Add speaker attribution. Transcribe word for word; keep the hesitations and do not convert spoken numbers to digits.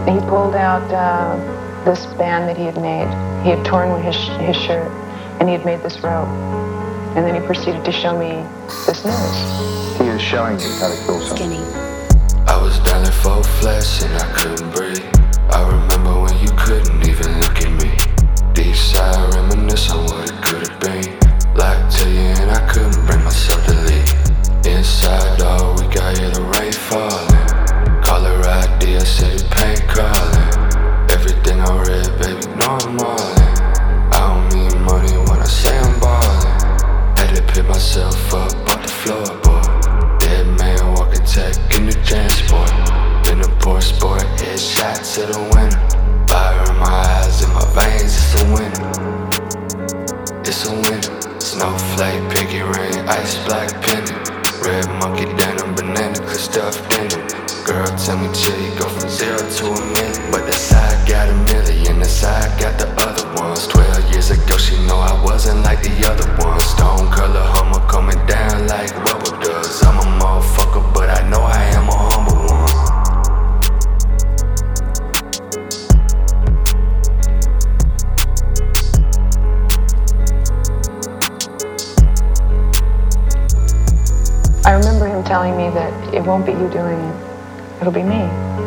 Speaker 1: he pulled out uh, this band that he had made. He had torn his, his shirt, and he had made this rope. And then he proceeded to show me this news.
Speaker 2: He is showing you how to kill someone.
Speaker 3: I was down there for flesh and I couldn't breathe. I remember when you couldn't even look at me. Deep side reminisce on what it could have been. Lied to you and I couldn't bring myself to leave. Inside dog, we got here the rain falling. Caller I D, I said pain calling. Everything I read, baby, know I'm allin'. I don't mean money when I say I'm ballin'. Had to pick myself up off the floorboard. Dead man walking tech in the transport. Been a poor sport, headshot to the winner. Fire in my eyes, in my veins, it's a winner. It's a winner. Snowflake, piggy ring, ice black pendant. Red monkey denim, banana clip stuffed in it. Girl, tell me chill, you go from zero to a minute. But that side got a million, that side got the other ones. Twelve years ago, she know I wasn't like the other ones. Stone color Hummer coming down like rubber does. I'm a motherfucker, but I know I am a humble one.
Speaker 1: I remember him telling me that it won't be you doing it, it'll be me.